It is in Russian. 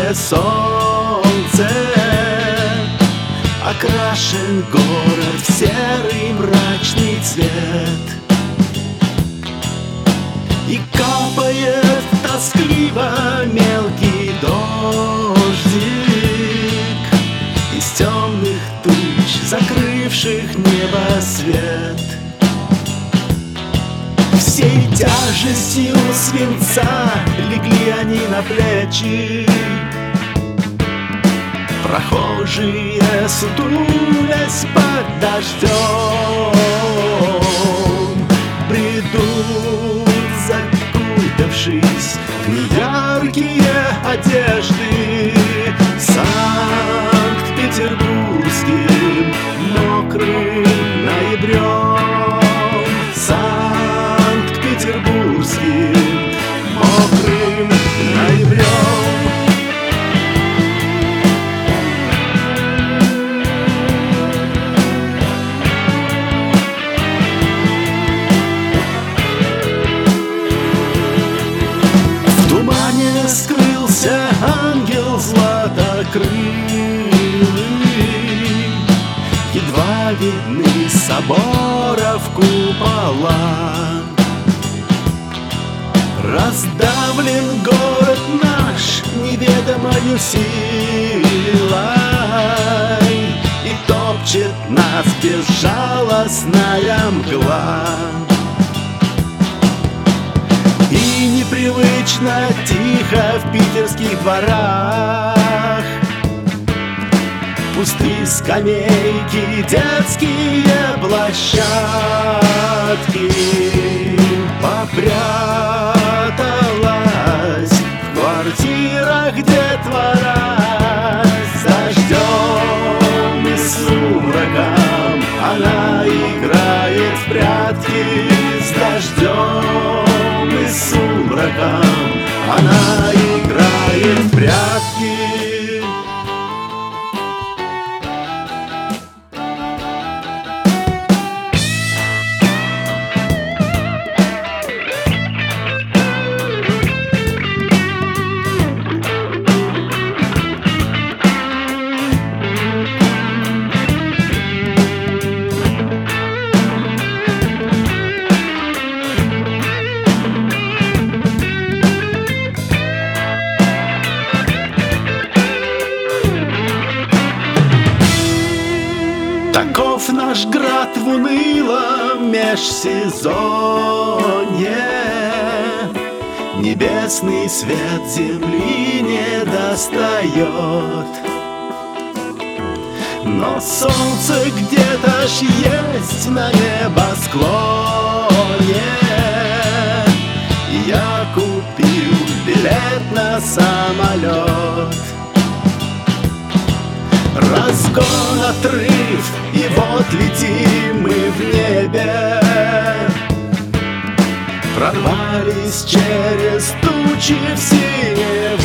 яркое солнце. Окрашен город в серый мрачный цвет, и капает тоскливо мелкий дождик из темных туч, закрывших небосвет. Всей тяжестью свинца легли они на плечи. Прохожие, сутулясь под дождем, бредут, закутавшись в неяркие одежды, Санкт-Петербургским мокрым ноябрем, Санкт-Петербургским мокрым ноябрем. Скрылся ангел златокрылый, едва видны соборов купола. Раздавлен город наш неведомою силой, и топчет нас безжалостная мгла. И непривычно тихо в питерских дворах, пустые скамейки, детские площадки. Попряталась в квартирах детвора, с дождем и сумраком она играет в прятки. С дождем и сумраком она играет в прятки. Таков наш град в унылом межсезонье. Небесный свет земли не достает, но солнце где-то ж есть на небосклоне. Я купил билет на самолет. Разгон, отрыв, и вот летим мы в небе. Прорвались через тучи в синеву.